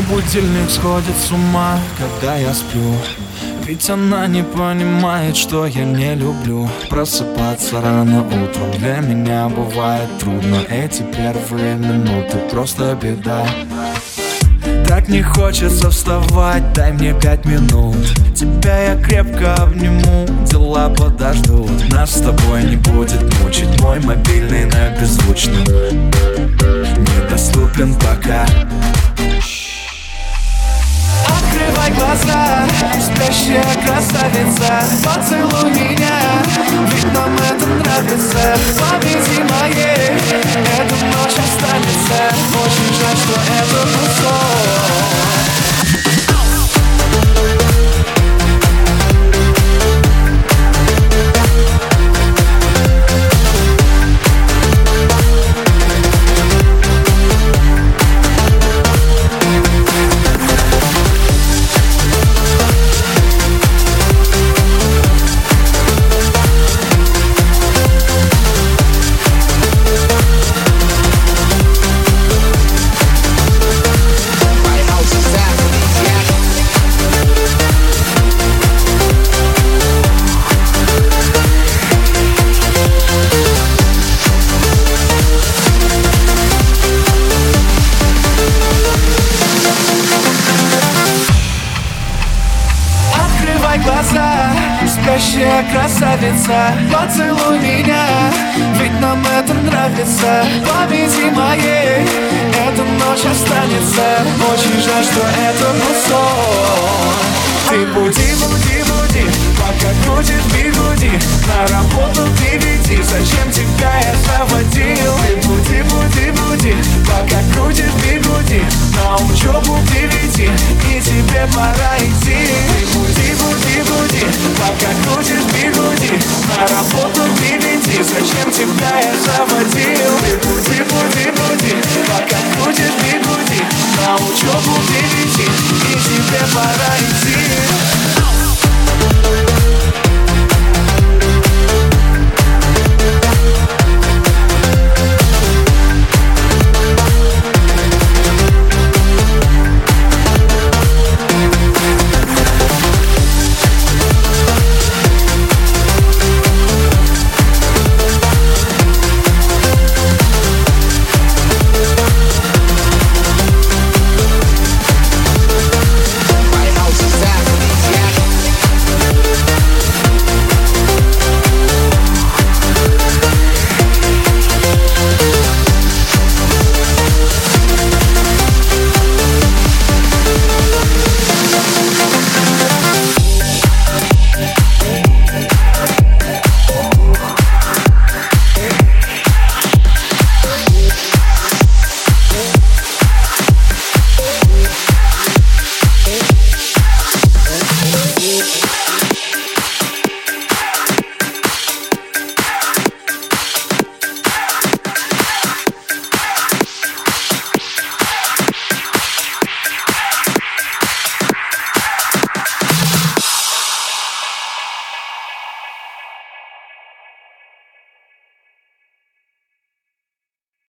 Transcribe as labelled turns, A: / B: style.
A: Будильник сходит с ума, когда я сплю. Ведь она не понимает, что я не люблю просыпаться рано утром. Для меня бывает трудно. Эти первые минуты просто беда. Так не хочется вставать, дай мне 5 минут. Тебя я крепко обниму, дела подождут. Нас с тобой не будет мучить мой мобильный на беззвучном. Недоступен пока. Открывай глаза, спящая красавица, поцелуй меня, ведь нам это нравится. Памяти моей эта ночь останется. Очень жаль, что это был сон. Глаза, спящая красавица, поцелуй меня, ведь нам это нравится. Памяти моей эта ночь останется. Очень жаль, что это был сон. Ты буди, буди, буди, пока крутит бигуди. На работу ты веди, зачем тебя я заводил? Ты буди, буди, буди, пока крутит бигуди. На учебу ты веди, и тебе пора идти. Ты буди, буди, буди, пока крутит бигуди. На работу ты веди, зачем тебя я заводил? Ты буди, буди, буди, пока крутит бигуди. На учебу ты веди, и тебе пора идти.